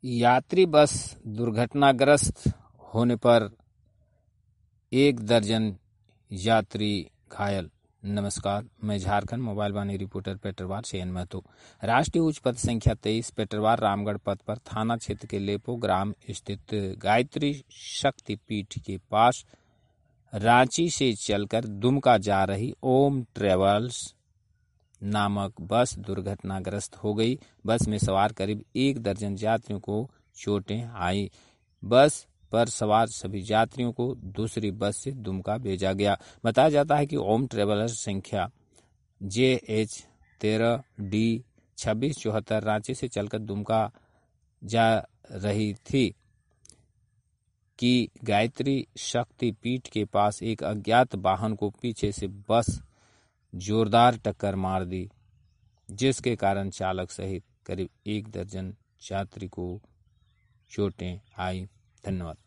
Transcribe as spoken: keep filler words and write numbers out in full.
यात्री बस दुर्घटनाग्रस्त होने पर एक दर्जन यात्री घायल। नमस्कार, मैं झारखंड मोबाइल वाणी रिपोर्टर पेटरवार से एन महतो। राष्ट्रीय उच्च पथ संख्या तेईस पेटरवार रामगढ़ पथ पर थाना क्षेत्र के लेपो ग्राम स्थित गायत्री शक्तिपीठ के पास रांची से चलकर दुमका जा रही ओम ट्रेवल्स नामक बस दुर्घटनाग्रस्त हो गई। बस में सवार करीब एक दर्जन यात्रियों को चोटें आई। बस पर सवार सभी यात्रियों को दूसरी बस से दुमका भेजा गया। बताया जाता है कि ओम ट्रेवल्स संख्या जे एच तेरह डी छब्बीस चौहत्तर रांची से चलकर दुमका जा रही थी कि गायत्री शक्तिपीठ के पास एक अज्ञात वाहन को पीछे से बस जोरदार टक्कर मार दी, जिसके कारण चालक सहित करीब एक दर्जन यात्री को चोटें आई। धन्यवाद।